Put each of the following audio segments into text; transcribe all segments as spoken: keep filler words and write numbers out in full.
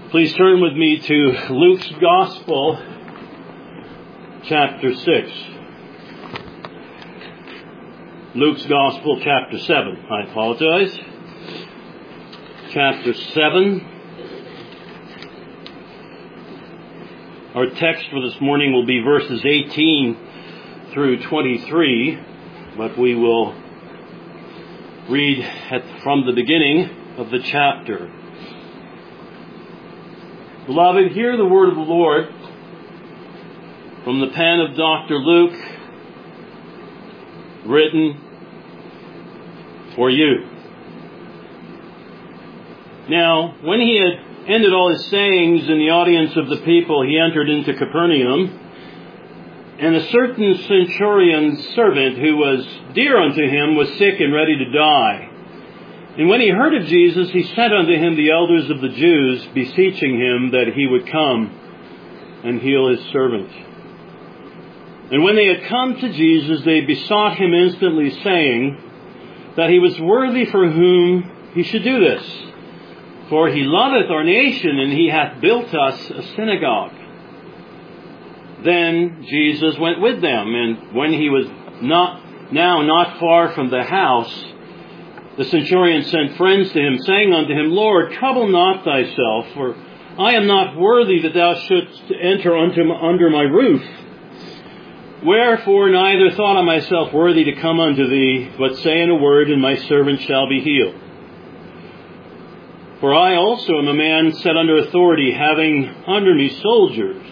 Please turn with me to Luke's Gospel, chapter six. Luke's Gospel, chapter seven. I apologize. Chapter seven. Our text for this morning will be verses eighteen through twenty-three, but we will read at, from the beginning of the chapter. Beloved, hear the word of the Lord from the pen of Doctor Luke, written for you. Now, when he had ended all his sayings in the audience of the people, he entered into Capernaum, and a certain centurion's servant who was dear unto him was sick and ready to die. And when he heard of Jesus, he sent unto him the elders of the Jews, beseeching him that he would come and heal his servant. And when they had come to Jesus, they besought him instantly, saying that he was worthy for whom he should do this. For he loveth our nation, and he hath built us a synagogue. Then Jesus went with them, and when he was not now not far from the house, the centurion sent friends to him, saying unto him, Lord, trouble not thyself, for I am not worthy that thou shouldst enter unto under my roof. Wherefore neither thought I myself worthy to come unto thee, but say in a word, and my servant shall be healed. For I also am a man set under authority, having under me soldiers.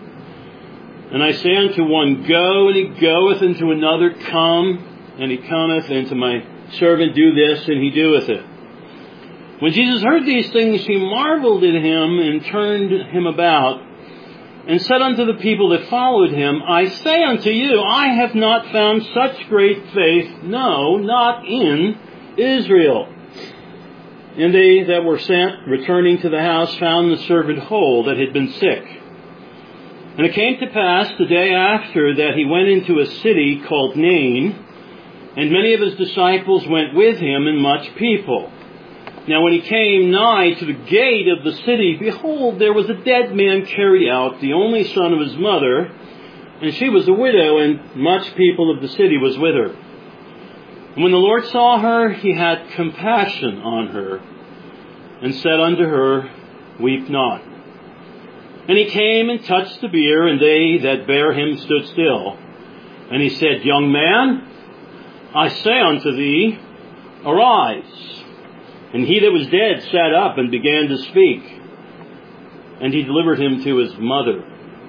And I say unto one, Go, and he goeth, and to another, Come, and he cometh, and to my servant, do this, and he doeth it. When Jesus heard these things, he marveled at him, and turned him about, and said unto the people that followed him, I say unto you, I have not found such great faith, no, not in Israel. And they that were sent, returning to the house, found the servant whole that had been sick. And it came to pass the day after that he went into a city called Nain, and many of his disciples went with him, and much people. Now when he came nigh to the gate of the city, behold, there was a dead man carried out, the only son of his mother, and she was a widow, and much people of the city was with her. And when the Lord saw her, he had compassion on her, and said unto her, Weep not. And he came and touched the bier, and they that bare him stood still. And he said, Young man, I say unto thee, arise. And he that was dead sat up and began to speak. And he delivered him to his mother.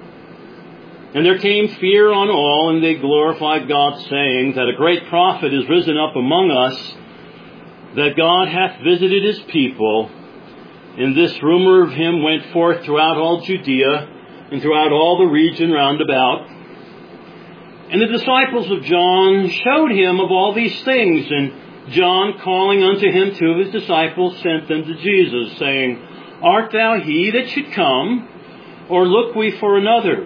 And there came fear on all, and they glorified God, saying that a great prophet is risen up among us, that God hath visited his people. And this rumor of him went forth throughout all Judea, and throughout all the region round about. And the disciples of John showed him of all these things. And John, calling unto him two of his disciples, sent them to Jesus, saying, Art thou he that should come, or look we for another?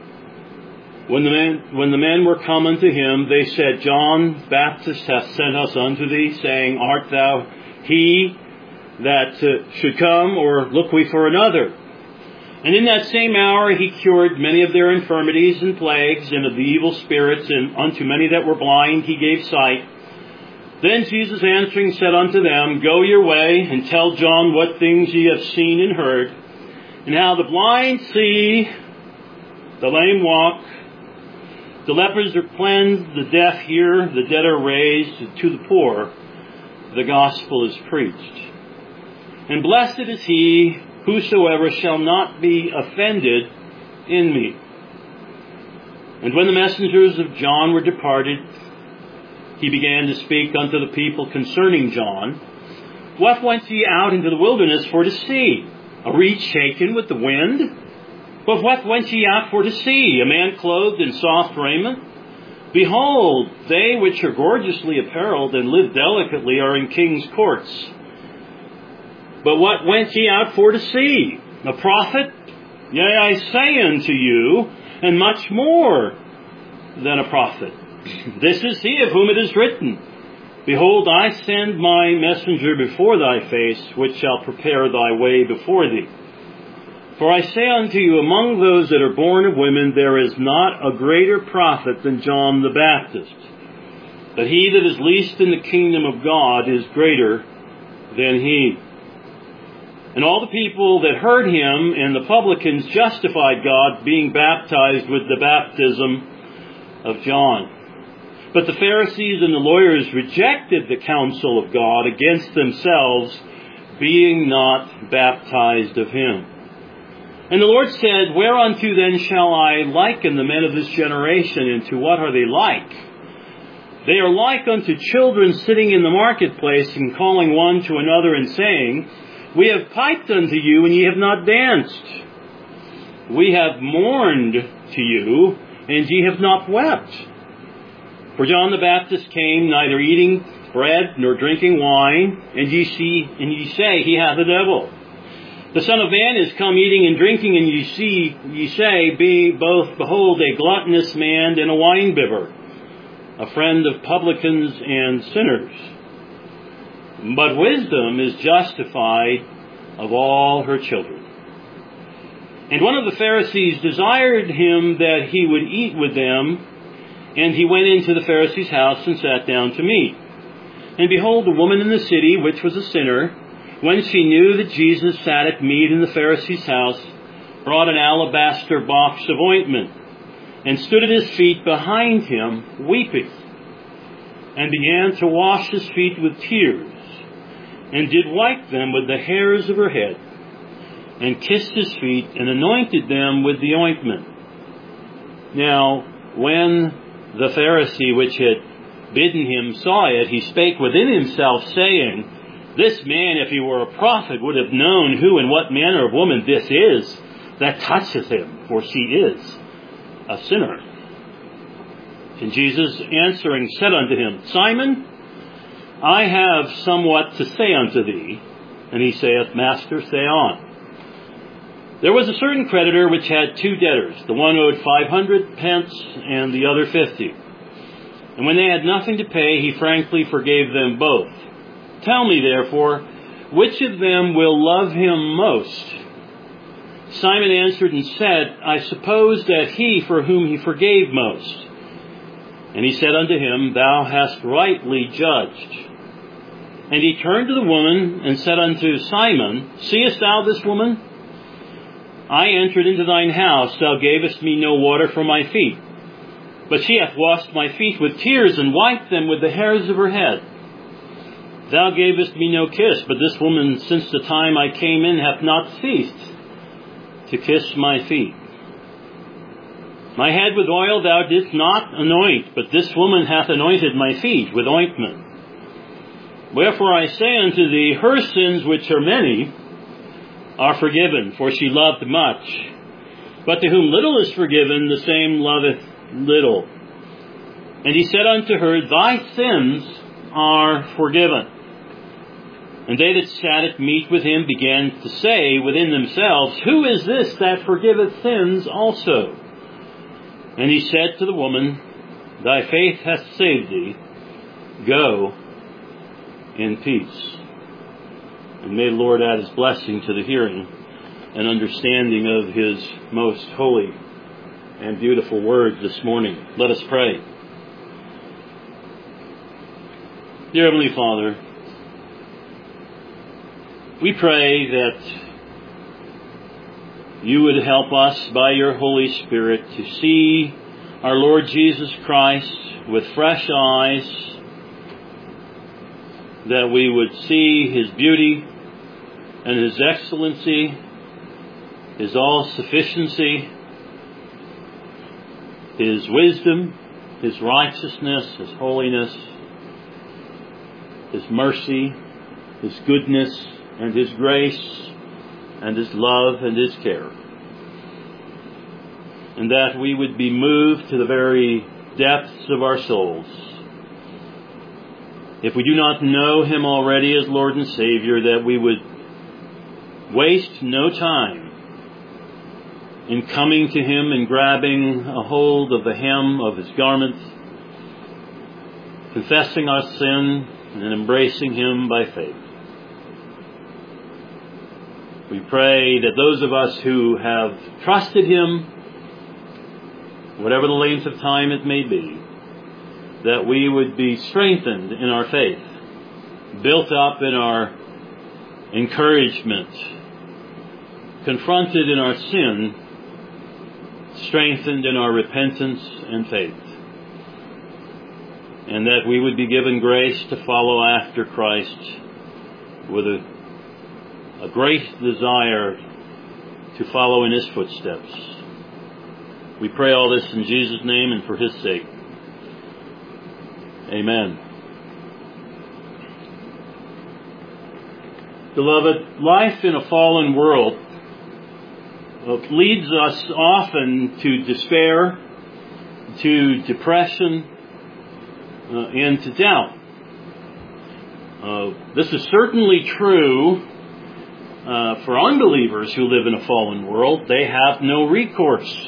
When the men, when the men were come unto him, they said, John Baptist hath sent us unto thee, saying, Art thou he that uh, should come, or look we for another? And in that same hour he cured many of their infirmities and plagues, and of the evil spirits, and unto many that were blind he gave sight. Then Jesus answering said unto them, Go your way, and tell John what things ye have seen and heard, and how the blind see, the lame walk, the lepers are cleansed, the deaf hear, the dead are raised, and to the poor the gospel is preached. And blessed is he whosoever shall not be offended in me. And when the messengers of John were departed, he began to speak unto the people concerning John. What went ye out into the wilderness for to see? A reed shaken with the wind? But what went ye out for to see? A man clothed in soft raiment? Behold, they which are gorgeously apparelled and live delicately are in king's courts. But what went ye out for to see? A prophet? Yea, I say unto you, and much more than a prophet. This is he of whom it is written, Behold, I send my messenger before thy face, which shall prepare thy way before thee. For I say unto you, among those that are born of women, there is not a greater prophet than John the Baptist. But he that is least in the kingdom of God is greater than he. And all the people that heard him and the publicans justified God, being baptized with the baptism of John. But the Pharisees and the lawyers rejected the counsel of God against themselves, being not baptized of him. And the Lord said, Whereunto then shall I liken the men of this generation, and to what are they like? They are like unto children sitting in the marketplace, and calling one to another, and saying, We have piped unto you, and ye have not danced. We have mourned to you, and ye have not wept. For John the Baptist came neither eating bread nor drinking wine, and ye see, and ye say, He hath a devil. The Son of Man is come eating and drinking, and ye see, ye say, Be both, behold, a gluttonous man and a winebibber, a friend of publicans and sinners. But wisdom is justified of all her children. And one of the Pharisees desired him that he would eat with them, and he went into the Pharisee's house and sat down to meat. And behold, a woman in the city, which was a sinner, when she knew that Jesus sat at meat in the Pharisee's house, brought an alabaster box of ointment, and stood at his feet behind him, weeping, and began to wash his feet with tears, and did wipe them with the hairs of her head, and kissed his feet, and anointed them with the ointment. Now, when the Pharisee which had bidden him saw it, he spake within himself, saying, This man, if he were a prophet, would have known who and what manner of woman this is that toucheth him, for she is a sinner. And Jesus answering said unto him, Simon, I have somewhat to say unto thee. And he saith, Master, say on. There was a certain creditor which had two debtors. The one owed five hundred pence, and the other fifty. And when they had nothing to pay, he frankly forgave them both. Tell me, therefore, which of them will love him most? Simon answered and said, I suppose that he for whom he forgave most. And he said unto him, Thou hast rightly judged. And he turned to the woman and said unto Simon, Seest thou this woman? I entered into thine house, thou gavest me no water for my feet. But she hath washed my feet with tears, and wiped them with the hairs of her head. Thou gavest me no kiss, but this woman, since the time I came in, hath not ceased to kiss my feet. My head with oil thou didst not anoint, but this woman hath anointed my feet with ointment. Wherefore I say unto thee, her sins, which are many, are forgiven, for she loved much. But to whom little is forgiven, the same loveth little. And he said unto her, Thy sins are forgiven. And they that sat at meat with him began to say within themselves, Who is this that forgiveth sins also? And he said to the woman, Thy faith hath saved thee. Go in peace. And may the Lord add his blessing to the hearing and understanding of his most holy and beautiful word this morning. Let us pray. Dear Heavenly Father, we pray that you would help us by your Holy Spirit to see our Lord Jesus Christ with fresh eyes, that we would see his beauty and his excellency, his all-sufficiency, his wisdom, his righteousness, his holiness, his mercy, his goodness, and his grace, and his love, and his care. And that we would be moved to the very depths of our souls. If we do not know him already as Lord and Savior, that we would waste no time in coming to him and grabbing a hold of the hem of his garment, confessing our sin and embracing him by faith. We pray that those of us who have trusted Him, whatever the length of time it may be, that we would be strengthened in our faith, built up in our encouragement, confronted in our sin, strengthened in our repentance and faith, and that we would be given grace to follow after Christ with a, a great desire to follow in His footsteps. We pray all this in Jesus' name and for His sake. Amen. Beloved, life in a fallen world leads us often to despair, to depression, uh, and to doubt. Uh, this is certainly true uh, for unbelievers who live in a fallen world. They have no recourse.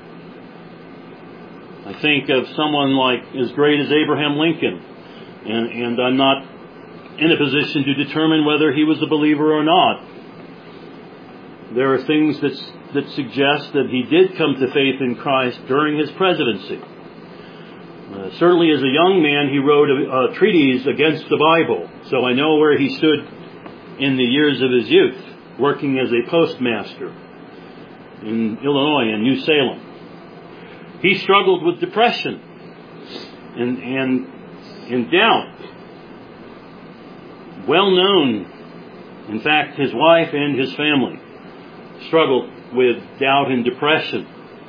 I think of someone like as great as Abraham Lincoln, and, and I'm not in a position to determine whether he was a believer or not. There are things that, that suggest that he did come to faith in Christ during his presidency. Uh, certainly as a young man, he wrote a, a treatise against the Bible, so I know where he stood in the years of his youth, working as a postmaster in Illinois and New Salem. He struggled with depression and, and, and doubt. Well known, in fact, his wife and his family struggled with doubt and depression.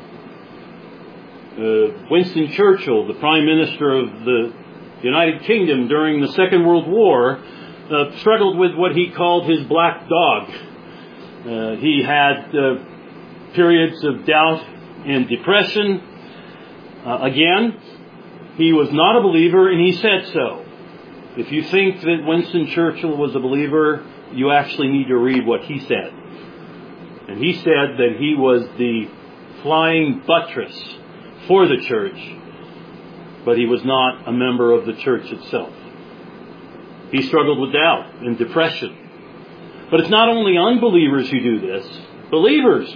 Uh, Winston Churchill, the Prime Minister of the United Kingdom during the Second World War, uh, struggled with what he called his black dog. Uh, he had uh, periods of doubt and depression. Uh, again, he was not a believer, and he said so. If you think that Winston Churchill was a believer, you actually need to read what he said. And he said that he was the flying buttress for the church, but he was not a member of the church itself. He struggled with doubt and depression. But it's not only unbelievers who do this. Believers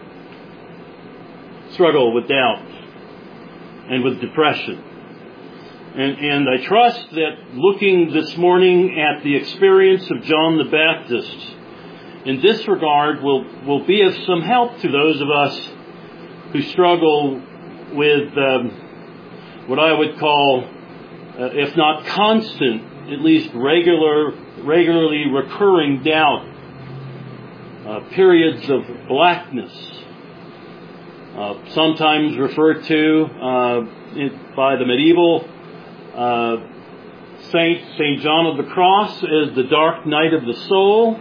struggle with doubt and with depression. And, and I trust that looking this morning at the experience of John the Baptist in this regard will, will be of some help to those of us who struggle with um, what I would call, uh, if not constant, at least regular, regularly recurring doubt, uh, periods of blackness, uh, sometimes referred to uh, by the medieval Uh, Saint Saint John of the Cross as the dark night of the soul.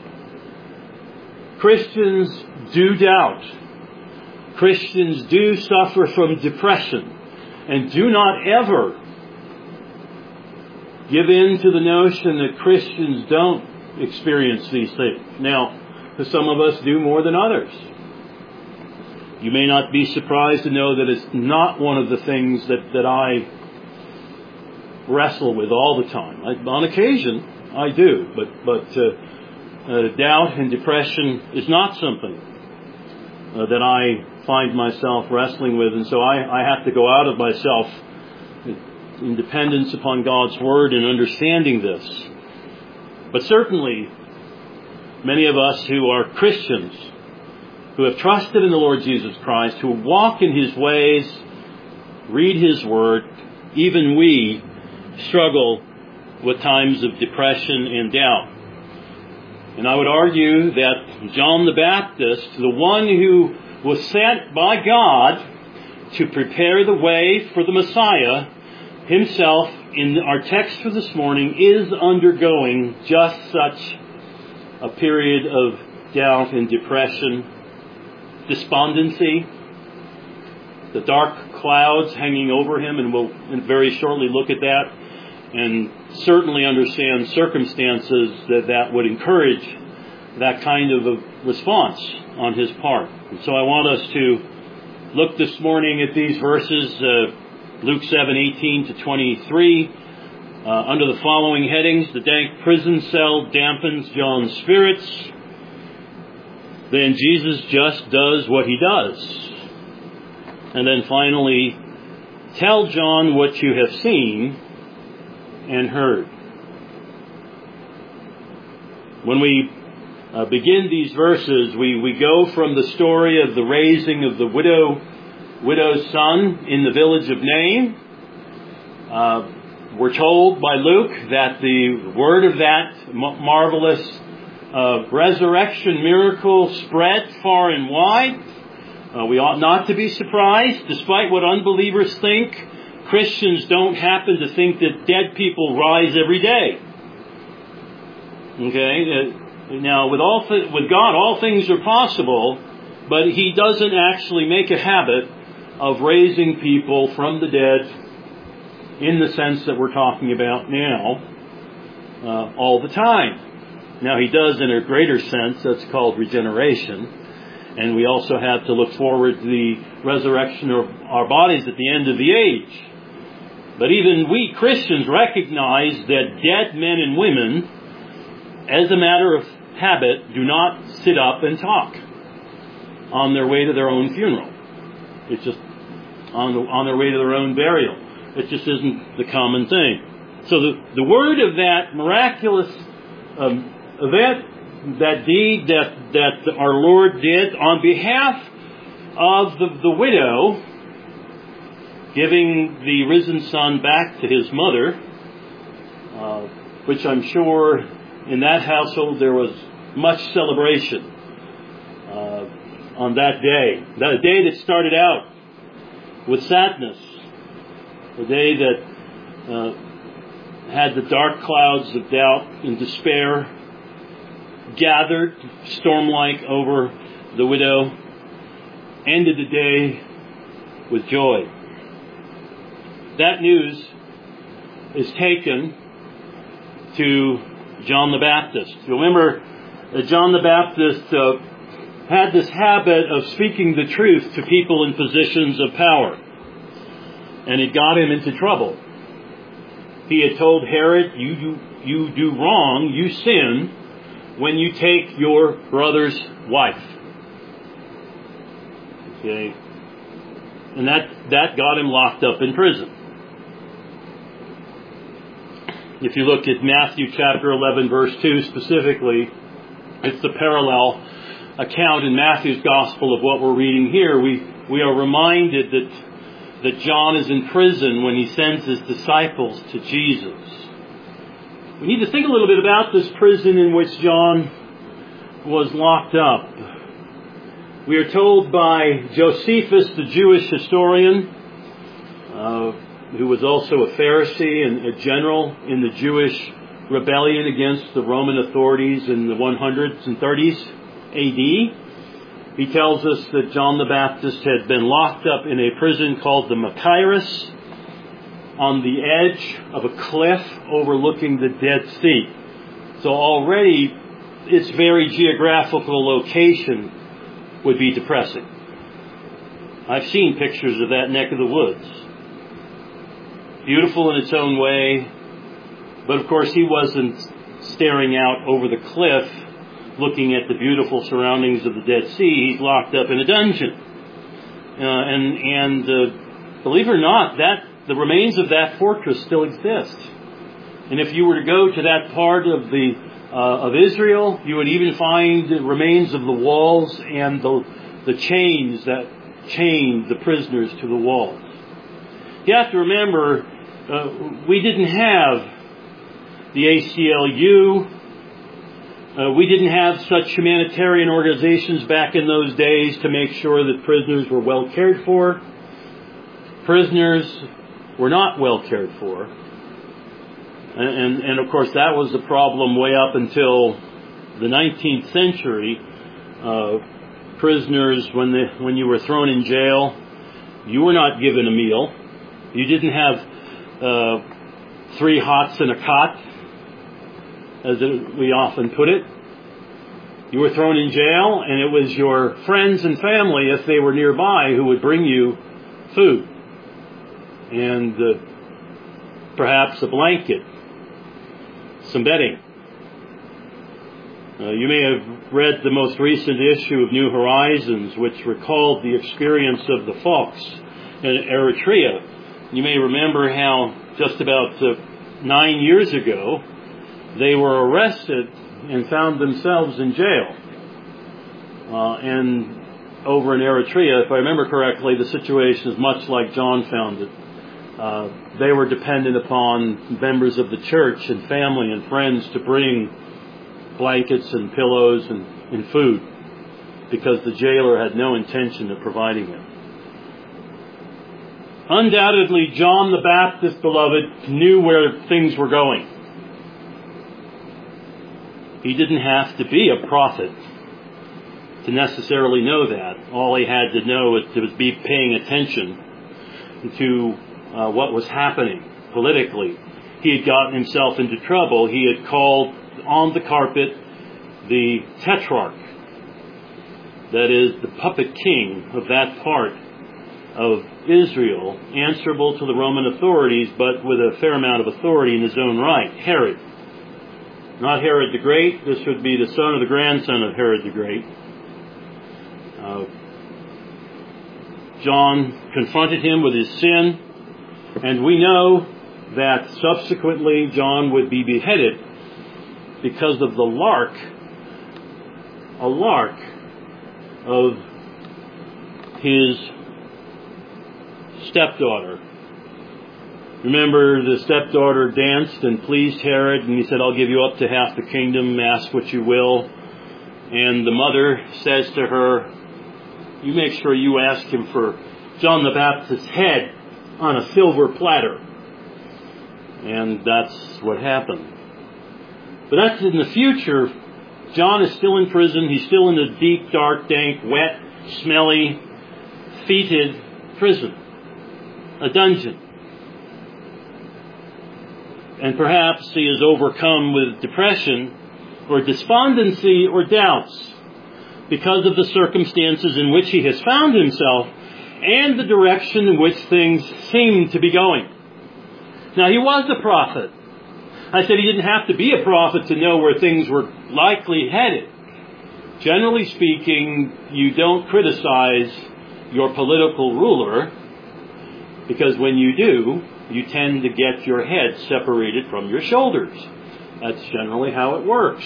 Christians do doubt. Christians do suffer from depression, and do not ever give in to the notion that Christians don't experience these things. Now, some of us do more than others. You may not be surprised to know that it's not one of the things that, that I wrestle with all the time. I, on occasion, I do, but but uh, uh, doubt and depression is not something uh, that I find myself wrestling with, and so I, I have to go out of myself in dependence upon God's Word and understanding this. But certainly, many of us who are Christians, who have trusted in the Lord Jesus Christ, who walk in His ways, read His Word, even we struggle with times of depression and doubt. And I would argue that John the Baptist, the one who was sent by God to prepare the way for the Messiah, himself, in our text for this morning, is undergoing just such a period of doubt and depression, despondency, the dark clouds hanging over him, and we'll very shortly look at that, and certainly understand circumstances that that would encourage that kind of a response on his part. And so I want us to look this morning at these verses, uh, Luke seven, eighteen to twenty-three, uh, under the following headings: the dank prison cell dampens John's spirits, then Jesus just does what he does. And then finally, tell John what you have seen and heard. When we uh, begin these verses, we, we go from the story of the raising of the widow widow's son in the village of Nain. Uh, we're told by Luke that the word of that marvelous uh, resurrection miracle spread far and wide. Uh, we ought not to be surprised, despite what unbelievers think. Christians don't happen to think that dead people rise every day. Okay, uh, now with all th- with God, all things are possible, but He doesn't actually make a habit of raising people from the dead in the sense that we're talking about now, uh, all the time. Now He does in a greater sense, that's called regeneration, and we also have to look forward to the resurrection of our bodies at the end of the age. But even we Christians recognize that dead men and women, as a matter of habit, do not sit up and talk on their way to their own funeral. It's just on, the, on their way to their own burial. It just isn't the common thing. So the, the word of that miraculous um, event, that deed that, that our Lord did on behalf of the, the widow, giving the risen son back to his mother, uh, which I'm sure in that household there was much celebration uh, on that day. That day that started out with sadness, the day that uh, had the dark clouds of doubt and despair gathered storm-like over the widow, ended the day with joy. That news is taken to John the Baptist. Remember that John the Baptist uh, had this habit of speaking the truth to people in positions of power. And it got him into trouble. He had told Herod, you do, you do wrong, you sin, when you take your brother's wife. Okay? And that, that got him locked up in prison. If you look at Matthew chapter eleven, verse two specifically, it's the parallel account in Matthew's gospel of what we're reading here. We, we are reminded that that John is in prison when he sends his disciples to Jesus. We need to think a little bit about this prison in which John was locked up. We are told by Josephus, the Jewish historian, uh, who was also a Pharisee and a general in the Jewish rebellion against the Roman authorities in the one hundreds and thirties A D, he tells us that John the Baptist had been locked up in a prison called the Machaerus on the edge of a cliff overlooking the Dead Sea. So already its very geographical location would be depressing. I've seen pictures of that neck of the woods. Beautiful in its own way, but of course he wasn't staring out over the cliff looking at the beautiful surroundings of the Dead Sea. He's locked up in a dungeon. Uh, and and uh, believe it or not, that the remains of that fortress still exist. And if you were to go to that part of the uh, of Israel, you would even find the remains of the walls and the the chains that chained the prisoners to the walls. You have to remember, uh, we didn't have the A C L U. Uh, we didn't have such humanitarian organizations back in those days to make sure that prisoners were well cared for. Prisoners were not well cared for. And, and, and of course, that was the problem way up until the nineteenth century. Uh, prisoners, when, they, when you were thrown in jail, you were not given a meal. You didn't have uh, three hots and a cot, as it, we often put it. You were thrown in jail, and it was your friends and family, if they were nearby, who would bring you food and uh, perhaps a blanket, some bedding. Uh, you may have read the most recent issue of New Horizons, which recalled the experience of the Fox in Eritrea. You may remember how just about uh, nine years ago, they were arrested and found themselves in jail. Uh, and over in Eritrea, if I remember correctly, the situation is much like John found it. Uh, they were dependent upon members of the church and family and friends to bring blankets and pillows and, and food, because the jailer had no intention of providing it. Undoubtedly, John the Baptist, beloved, knew where things were going. He didn't have to be a prophet to necessarily know that. All he had to know was to be paying attention to uh, what was happening politically. He had gotten himself into trouble. He had called on the carpet the tetrarch, that is, the puppet king of that part of Israel, answerable to the Roman authorities, but with a fair amount of authority in his own right, Herod. Not Herod the Great. This would be the son of the grandson of Herod the Great. Uh, John confronted him with his sin, and we know that subsequently John would be beheaded because of the lark, a lark of his stepdaughter. Remember, the stepdaughter danced and pleased Herod, and he said, "I'll give you up to half the kingdom, ask what you will." And the mother says to her, "You make sure you ask him for John the Baptist's head on a silver platter." And that's what happened. But that's in the future. John is still in prison. He's still in the deep, dark, dank, wet, smelly, fetid prison. A dungeon. And perhaps he is overcome with depression or despondency or doubts because of the circumstances in which he has found himself and the direction in which things seem to be going. Now, he was a prophet. I said he didn't have to be a prophet to know where things were likely headed. Generally speaking, you don't criticize your political ruler, because when you do, you tend to get your head separated from your shoulders. That's generally how it works.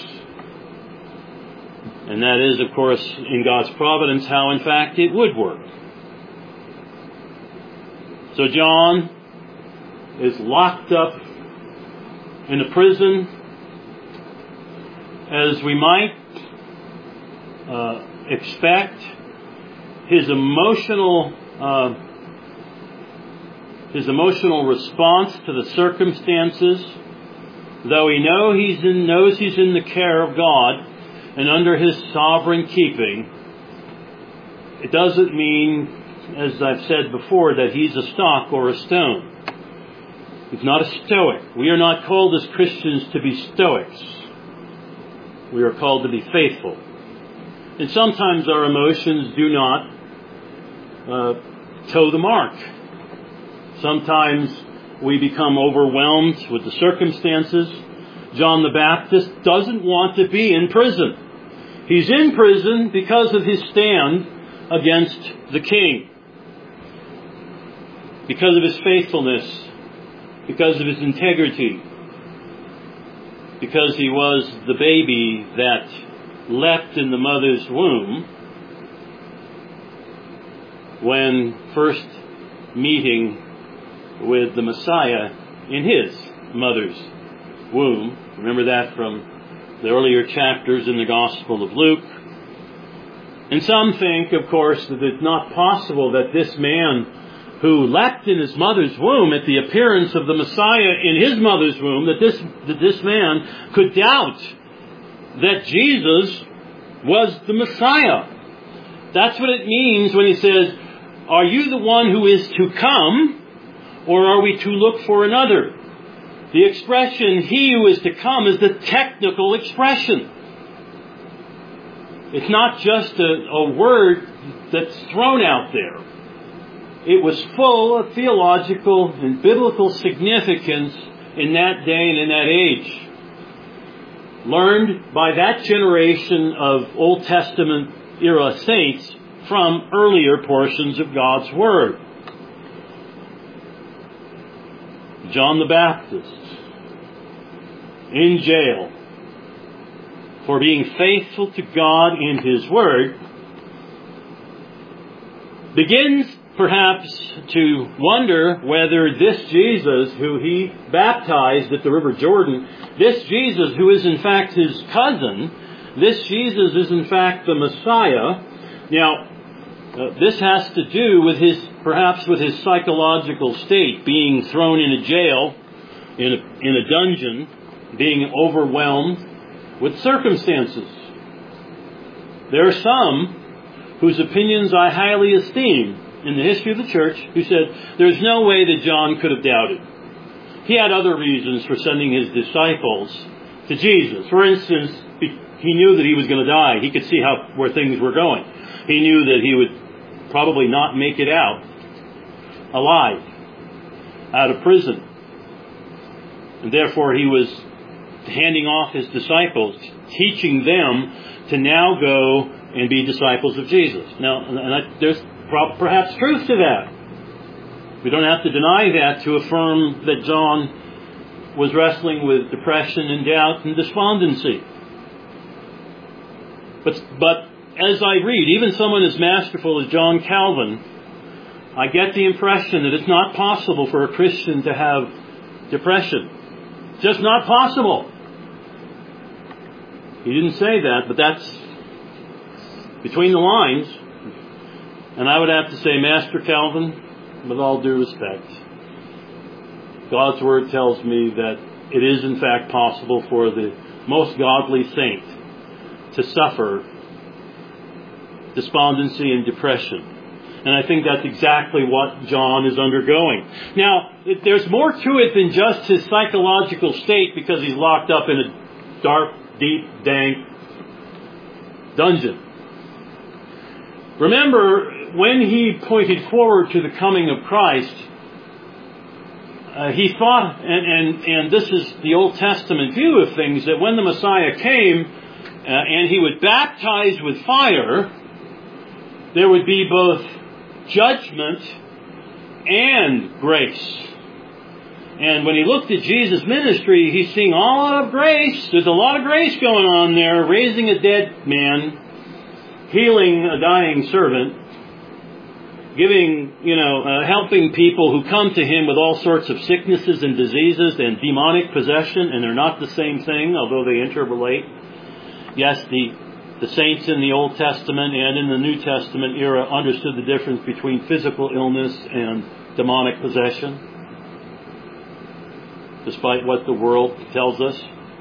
And that is, of course, in God's providence, how in fact it would work. So John is locked up in a prison, as we might uh, expect. His emotional uh, his emotional response to the circumstances, though he know he's in, knows he's in the care of God and under His sovereign keeping, it doesn't mean, as I've said before, that he's a stock or a stone. He's not a stoic. We are not called as Christians to be stoics. We are called to be faithful. And sometimes our emotions do not uh, toe the mark. Sometimes we become overwhelmed with the circumstances. John the Baptist doesn't want to be in prison. He's in prison because of his stand against the king, because of his faithfulness, because of his integrity, because he was the baby that leapt in the mother's womb when first meeting with the Messiah in his mother's womb. Remember that from the earlier chapters in the Gospel of Luke. And some think, of course, that it's not possible that this man who leapt in his mother's womb at the appearance of the Messiah in his mother's womb, that this, that this man could doubt that Jesus was the Messiah. That's what it means when he says, "Are you the one who is to come, or are we to look for another?" The expression, "he who is to come," is the technical expression. It's not just a, a word that's thrown out there. It was full of theological and biblical significance in that day and in that age. learned by that generation of Old Testament era saints from earlier portions of God's Word. John the Baptist, in jail for being faithful to God and His Word, begins perhaps to wonder whether this Jesus who he baptized at the River Jordan, this Jesus who is in fact his cousin, this Jesus is in fact the Messiah. Now, uh, this has to do with his, perhaps with his psychological state, being thrown in a jail, in a, in a dungeon, being overwhelmed with circumstances. There are some whose opinions I highly esteem in the history of the church who said there's no way that John could have doubted. He had other reasons for sending his disciples to Jesus. For instance, he knew that he was going to die. He could see how where things were going. He knew that he would probably not make it out alive, out of prison. And therefore he was handing off his disciples, teaching them to now go and be disciples of Jesus. Now, and I, there's perhaps truth to that. We don't have to deny that to affirm that John was wrestling with depression and doubt and despondency. But, but as I read, even someone as masterful as John Calvin, I get the impression that it's not possible for a Christian to have depression. Just not possible. He didn't say that, but that's between the lines. And I would have to say, Master Calvin, with all due respect, God's Word tells me that it is in fact possible for the most godly saint to suffer despondency and depression. And I think that's exactly what John is undergoing. Now, there's more to it than just his psychological state because he's locked up in a dark, deep, dank dungeon. Remember, when he pointed forward to the coming of Christ, uh, he thought, and, and, and this is the Old Testament view of things, that when the Messiah came uh, and he would baptize with fire, there would be both judgment and grace. And when he looked at Jesus' ministry, he's seeing a lot of grace. There's a lot of grace going on there, raising a dead man, healing a dying servant, giving, you know, uh, helping people who come to him with all sorts of sicknesses and diseases and demonic possession, and they're not the same thing, although they interrelate. Yes, the, the saints in the Old Testament and in the New Testament era understood the difference between physical illness and demonic possession, despite what the world tells us.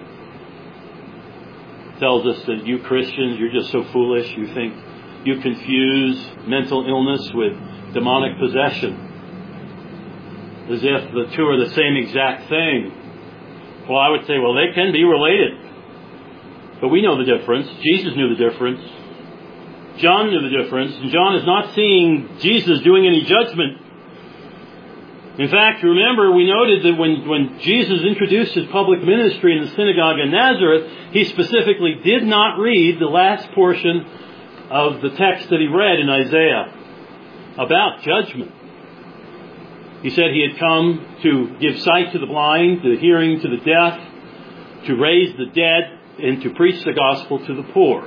Tells us that you Christians, you're just so foolish. You think you confuse mental illness with demonic possession, as if the two are the same exact thing. Well, I would say, well, they can be related. But we know the difference. Jesus knew the difference. John knew the difference. And John is not seeing Jesus doing any judgment. In fact, remember, we noted that when, when Jesus introduced his public ministry in the synagogue in Nazareth, he specifically did not read the last portion of the text that he read in Isaiah about judgment. He said he had come to give sight to the blind, to hearing to the deaf, to raise the dead, and to preach the gospel to the poor.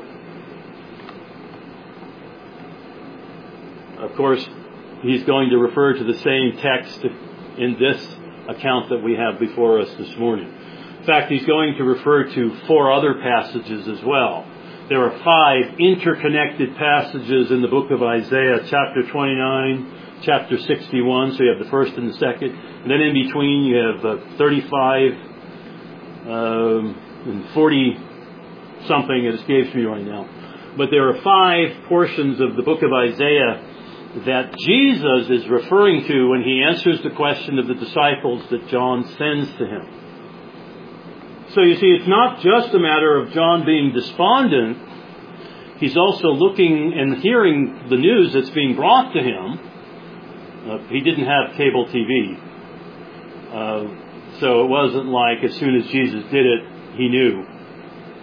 Of course, he's going to refer to the same text in this account that we have before us this morning. In fact, he's going to refer to four other passages as well. There are five interconnected passages in the book of Isaiah, chapter twenty-nine, chapter sixty-one, so you have the first and the second. And then in between you have uh, thirty-five um, and forty-something, it escapes me right now. But there are five portions of the book of Isaiah that Jesus is referring to when he answers the question of the disciples that John sends to him. So you see, it's not just a matter of John being despondent. He's also looking and hearing the news that's being brought to him. Uh, he didn't have cable T V. Uh, so it wasn't like as soon as Jesus did it, he knew.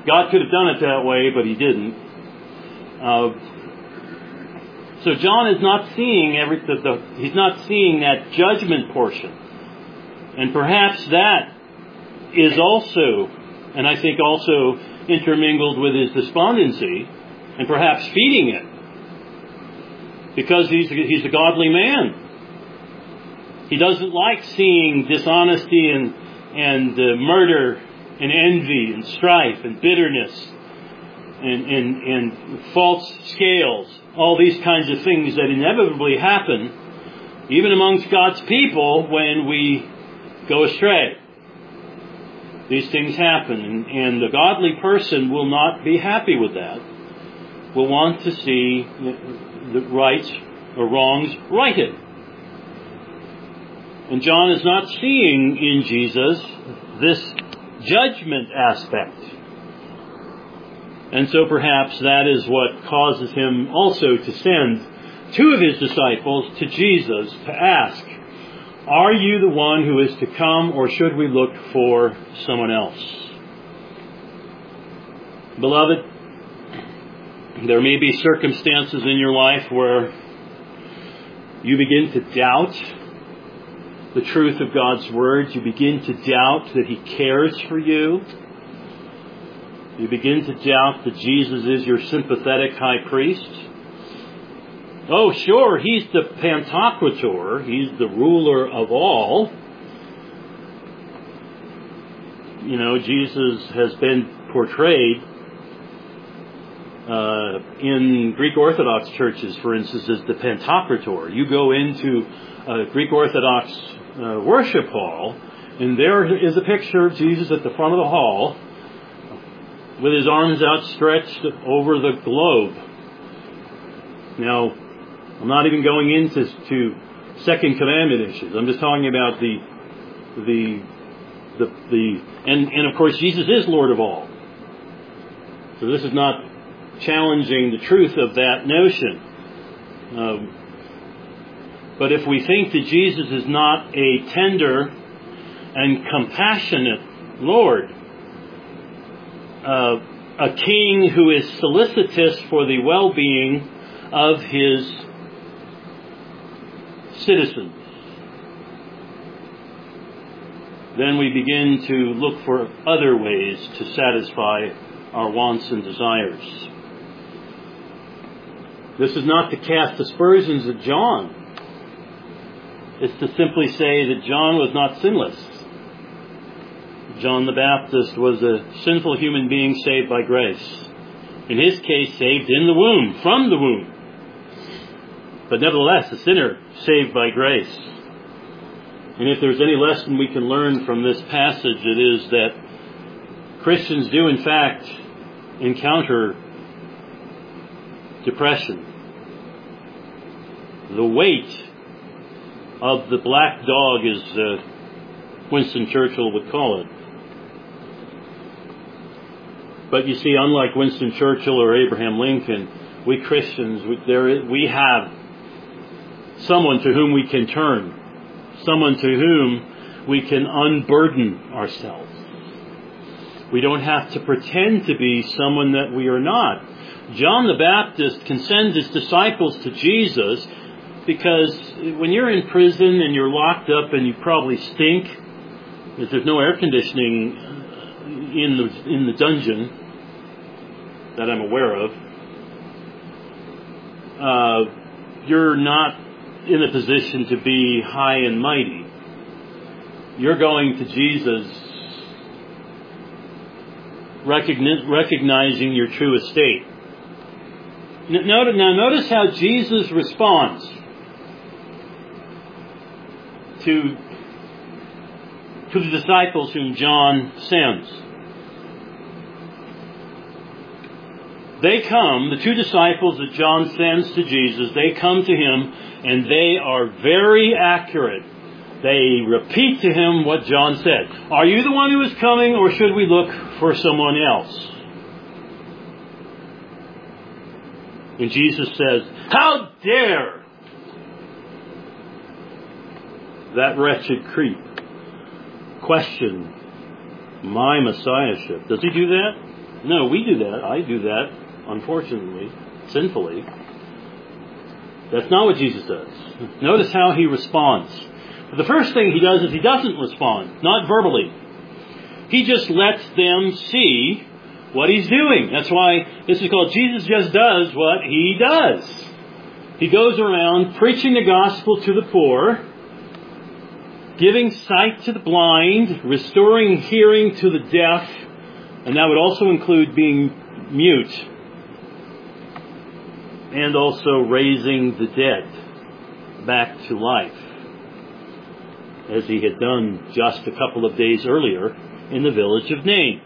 God could have done it that way, but He didn't. Uh, so John is not seeing every. The, the, he's not seeing that judgment portion, and perhaps that is also, and I think also intermingled with his despondency, and perhaps feeding it, because he's he's a godly man. He doesn't like seeing dishonesty and and uh, murder and envy and strife and bitterness and, and and false scales, all these kinds of things that inevitably happen even amongst God's people when we go astray. These things happen, and, and the godly person will not be happy with that, will want to see the, the rights or wrongs righted. And John is not seeing in Jesus this judgment aspect. And so perhaps that is what causes him also to send two of his disciples to Jesus to ask, are you the one who is to come, or should we look for someone else? Beloved, there may be circumstances in your life where you begin to doubt the truth of God's Word. You begin to doubt that He cares for you. You begin to doubt that Jesus is your sympathetic high priest. Oh, sure, He's the Pantocrator. He's the ruler of all. You know, Jesus has been portrayed uh, in Greek Orthodox churches, for instance, as the Pantocrator. You go into a Greek Orthodox uh, worship hall, and there is a picture of Jesus at the front of the hall with His arms outstretched over the globe. Now, I'm not even going into to Second Commandment issues. I'm just talking about the the the the and and of course Jesus is Lord of all. So this is not challenging the truth of that notion. Um, but if we think that Jesus is not a tender and compassionate Lord, uh, a king who is solicitous for the well-being of His citizens, then we begin to look for other ways to satisfy our wants and desires. This is not to cast aspersions at John. It's to simply say that John was not sinless. John the Baptist was a sinful human being saved by grace. In his case, saved in the womb, from the womb. But nevertheless, a sinner saved by grace. And if there's any lesson we can learn from this passage, it is that Christians do in fact encounter depression. The weight of the black dog, as uh, Winston Churchill would call it. But you see, unlike Winston Churchill or Abraham Lincoln, we Christians, we, there is, we have someone to whom we can turn, someone to whom we can unburden ourselves. We don't have to pretend to be someone that we are not. John the Baptist can send his disciples to Jesus because when you're in prison and you're locked up and you probably stink, because there's no air conditioning in the in the dungeon that I'm aware of, uh, you're not in a position to be high and mighty. You're going to Jesus recogni- recognizing your true estate. Now, now notice how Jesus responds to, to the disciples whom John sends. They come, the two disciples that John sends to Jesus, they come to Him and they are very accurate. They repeat to Him what John said. Are you the one who is coming, or should we look for someone else? And Jesus says, how dare that wretched creep question my messiahship? Does he do that? No, we do that. I do that, unfortunately, sinfully. That's not what Jesus does. Notice how he responds. The first thing he does is he doesn't respond, not verbally. He just lets them see what he's doing. That's why this is called Jesus just does what he does. He goes around preaching the gospel to the poor, giving sight to the blind, restoring hearing to the deaf, and that would also include being mute, and also raising the dead back to life, as he had done just a couple of days earlier in the village of Nain.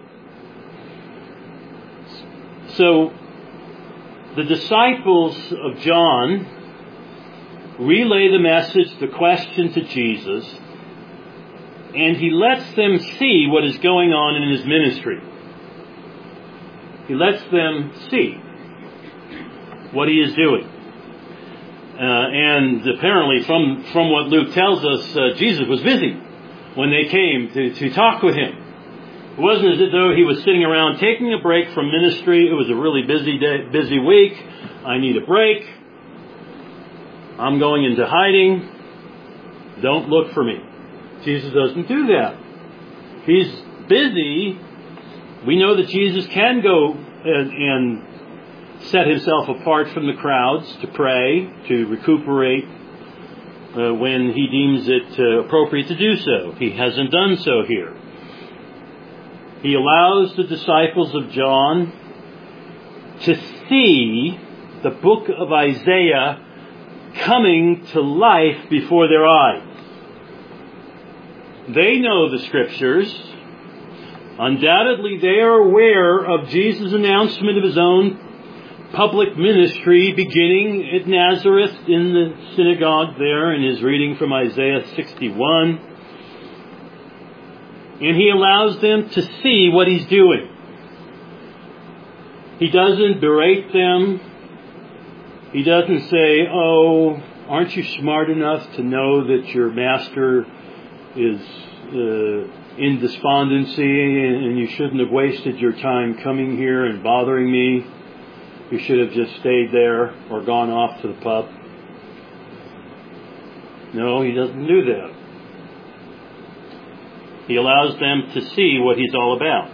So, the disciples of John relay the message, the question to Jesus, and he lets them see what is going on in his ministry. He lets them see what he is doing. Uh, and apparently from, from what Luke tells us, uh, Jesus was busy when they came to, to talk with him. It wasn't as though he was sitting around taking a break from ministry. It was a really busy day, busy week. I need a break. I'm going into hiding. Don't look for me. Jesus doesn't do that. He's busy. We know that Jesus can go and, and set himself apart from the crowds to pray, to recuperate uh, when he deems it uh, appropriate to do so. He hasn't done so here. He allows the disciples of John to see the book of Isaiah coming to life before their eyes. They know the Scriptures. Undoubtedly, they are aware of Jesus' announcement of his own public ministry beginning at Nazareth in the synagogue there in his reading from Isaiah sixty-one. And he allows them to see what he's doing. He doesn't berate them. He doesn't say, oh, aren't you smart enough to know that your master is uh, in despondency and you shouldn't have wasted your time coming here and bothering me? You should have just stayed there or gone off to the pub. No, he doesn't do that. He allows them to see what he's all about.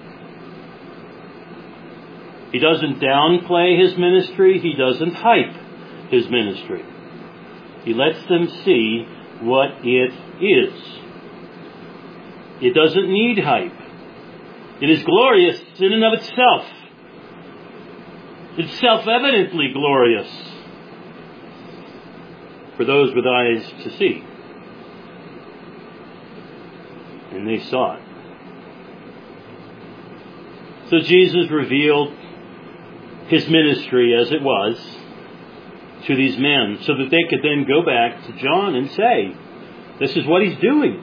He doesn't downplay his ministry. He doesn't hype his ministry. He lets them see what it is. It doesn't need hype. It is glorious in and of itself. It's self-evidently glorious for those with eyes to see. And they saw it. So Jesus revealed his ministry as it was to these men so that they could then go back to John and say, this is what he's doing.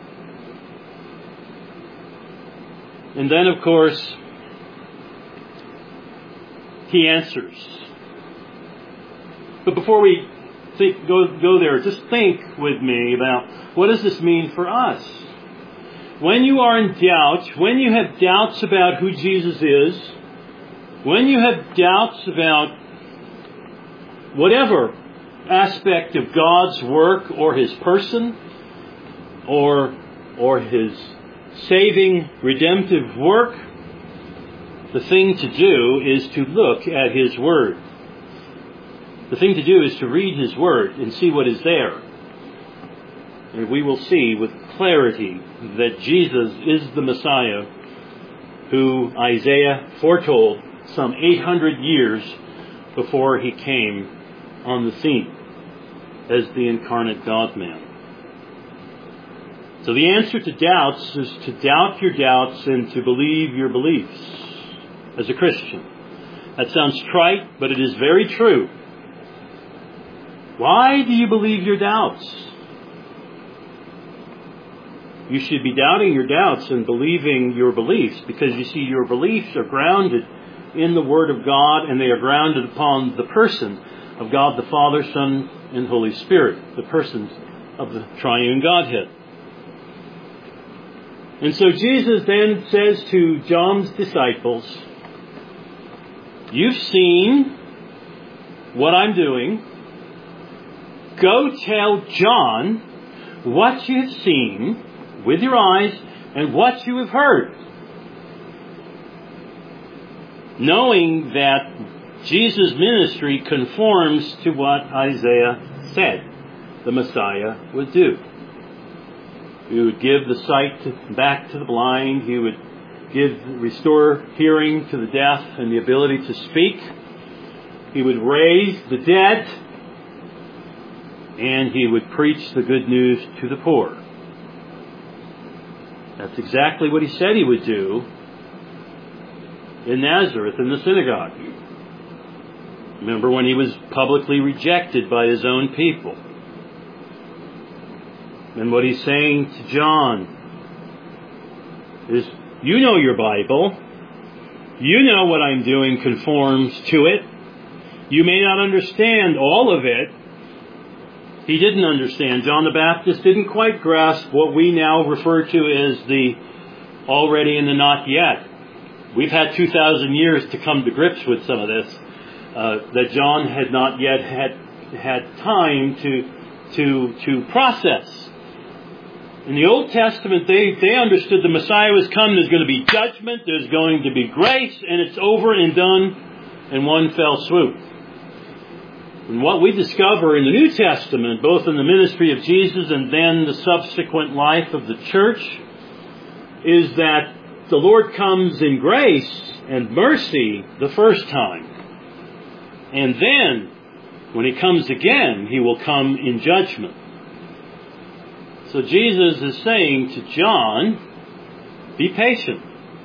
And then, of course, he answers. But before we think, go, go there, just think with me about what does this mean for us? When you are in doubt, when you have doubts about who Jesus is, when you have doubts about whatever aspect of God's work or his person or, or his saving, redemptive work, the thing to do is to look at his Word. The thing to do is to read his Word and see what is there. And we will see with clarity that Jesus is the Messiah who Isaiah foretold some eight hundred years before he came on the scene as the incarnate God-man. So the answer to doubts is to doubt your doubts and to believe your beliefs as a Christian. That sounds trite, but it is very true. Why do you believe your doubts? You should be doubting your doubts and believing your beliefs, because you see, your beliefs are grounded in the Word of God, and they are grounded upon the person of God the Father, Son, and Holy Spirit, the persons of the triune Godhead. And so Jesus then says to John's disciples, You've seen what I'm doing. Go tell John what you've seen with your eyes and what you have heard. Knowing that Jesus' ministry conforms to what Isaiah said the Messiah would do. He would give the sight to, back to the blind. He would give, restore hearing to the deaf and the ability to speak. He would raise the dead. And he would preach the good news to the poor. That's exactly what he said he would do in Nazareth in the synagogue. Remember when he was publicly rejected by his own people. And what he's saying to John is, you know your Bible. You know what I'm doing conforms to it. You may not understand all of it. He didn't understand. John the Baptist didn't quite grasp what we now refer to as the already and the not yet. We've had two thousand years to come to grips with some of this. Uh, that John had not yet had had time to to to process. In the Old Testament, they, they understood the Messiah was coming. There's going to be judgment. There's going to be grace. And it's over and done in one fell swoop. And what we discover in the New Testament, both in the ministry of Jesus and then the subsequent life of the church, is that the Lord comes in grace and mercy the first time. And then, when He comes again, He will come in judgment. So Jesus is saying to John, be patient.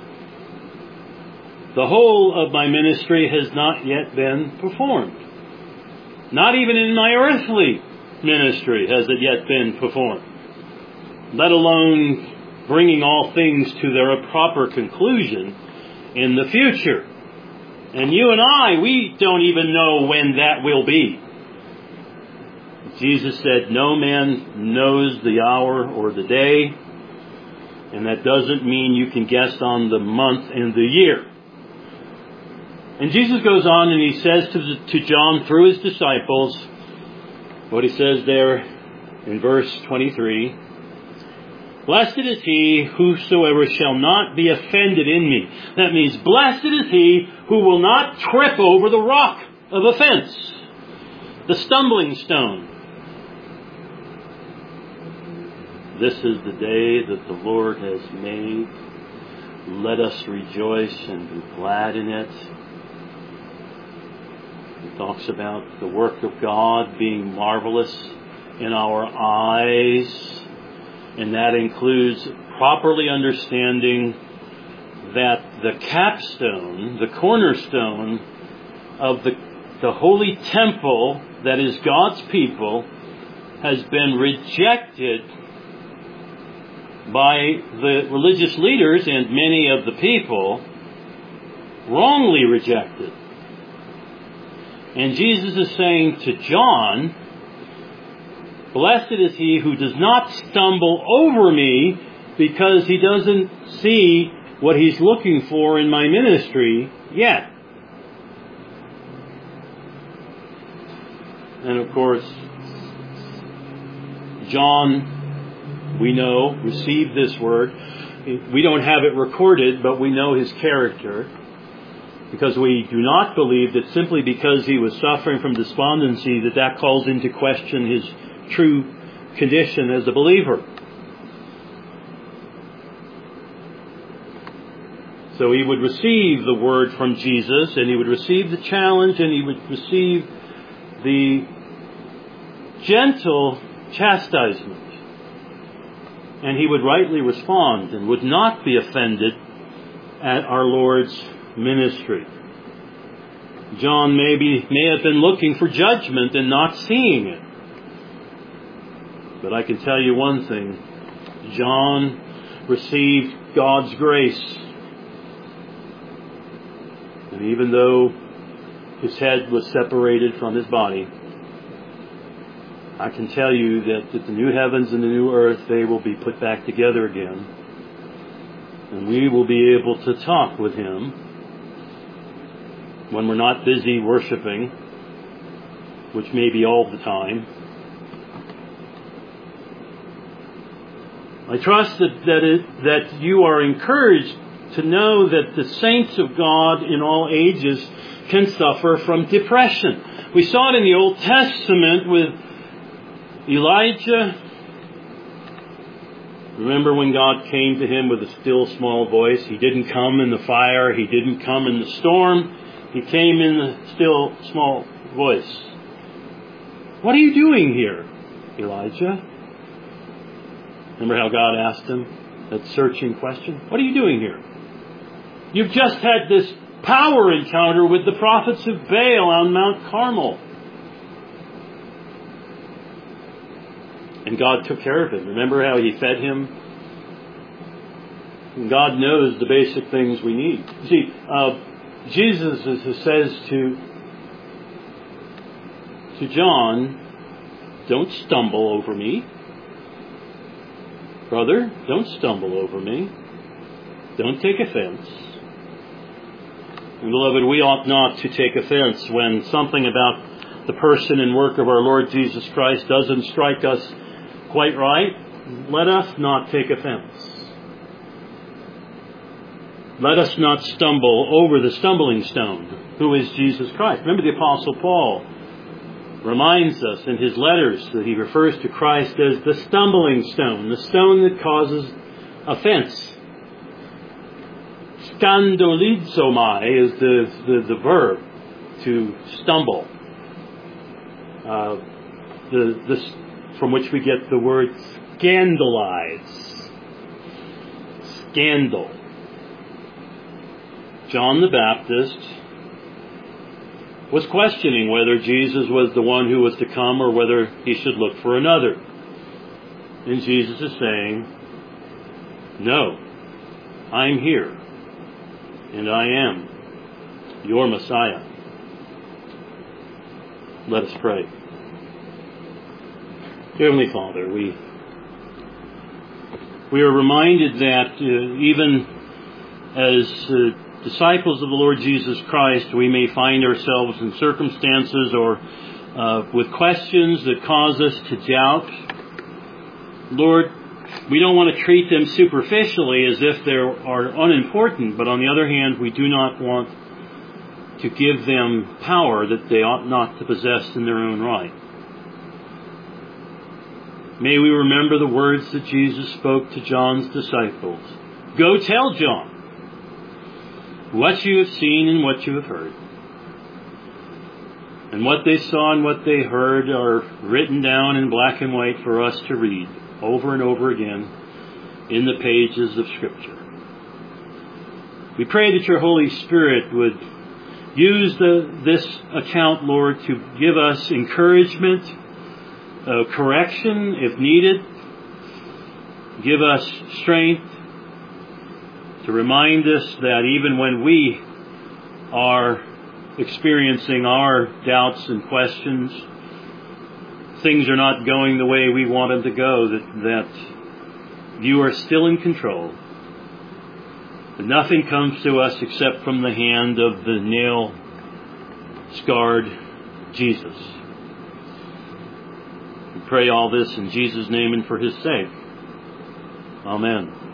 The whole of my ministry has not yet been performed. Not even in my earthly ministry has it yet been performed. Let alone bringing all things to their proper conclusion in the future. And you and I, we don't even know when that will be. Jesus said, no man knows the hour or the day. And that doesn't mean you can guess on the month and the year. And Jesus goes on and He says to, the, to John through His disciples, what He says there in verse twenty-three, blessed is he whosoever shall not be offended in me. That means blessed is he who will not trip over the rock of offense, the stumbling stone. This is the day that the Lord has made. Let us rejoice and be glad in it. He talks about the work of God being marvelous in our eyes. And that includes properly understanding that the capstone, the cornerstone of the, the holy temple that is God's people has been rejected by the religious leaders and many of the people, wrongly rejected. And Jesus is saying to John, blessed is he who does not stumble over me because he doesn't see what he's looking for in my ministry yet. And of course, John, we know, received this word. We don't have it recorded, but we know his character. Because we do not believe that simply because he was suffering from despondency that that calls into question his true condition as a believer. So he would receive the word from Jesus, and he would receive the challenge, and he would receive the gentle chastisement. And he would rightly respond and would not be offended at our Lord's ministry. John maybe may have been looking for judgment and not seeing it. But I can tell you one thing. John received God's grace. And even though his head was separated from his body, I can tell you that at the new heavens and the new earth, they will be put back together again. And we will be able to talk with him when we're not busy worshiping, which may be all the time. I trust that that, it, that you are encouraged to know that the saints of God in all ages can suffer from depression. We saw it in the Old Testament with Elijah. Remember when God came to him with a still small voice? He didn't come in the fire. He didn't come in the storm. He came in the still small voice. What are you doing here, Elijah? Remember how God asked him that searching question? What are you doing here? You've just had this power encounter with the prophets of Baal on Mount Carmel. And God took care of him. Remember how he fed him? And God knows the basic things we need. See, uh, Jesus says to, to John, don't stumble over me. Brother, don't stumble over me. Don't take offense. And beloved, we ought not to take offense when something about the person and work of our Lord Jesus Christ doesn't strike us quite right. Let us not take offense. Let us not stumble over the stumbling stone, who is Jesus Christ. Remember, the Apostle Paul reminds us in his letters that he refers to Christ as the stumbling stone, the stone that causes offense. Scandalizomai is the, the, the verb to stumble. Uh, the, the, from which we get the word scandalize. Scandal. John the Baptist was questioning whether Jesus was the one who was to come or whether he should look for another. And Jesus is saying, no, I'm here, and I am your Messiah. Let us pray. Heavenly Father, we we are reminded that uh, even as uh, disciples of the Lord Jesus Christ, we may find ourselves in circumstances or uh, with questions that cause us to doubt. Lord, we don't want to treat them superficially as if they are unimportant, but on the other hand, we do not want to give them power that they ought not to possess in their own right. May we remember the words that Jesus spoke to John's disciples. Go tell John what you have seen and what you have heard. And what they saw and what they heard are written down in black and white for us to read over and over again in the pages of Scripture. We pray that your Holy Spirit would use the, this account, Lord, to give us encouragement, uh, correction if needed, give us strength, to remind us that even when we are experiencing our doubts and questions, things are not going the way we want them to go, that, that you are still in control. That nothing comes to us except from the hand of the nail-scarred Jesus. We pray all this in Jesus' name and for his sake. Amen.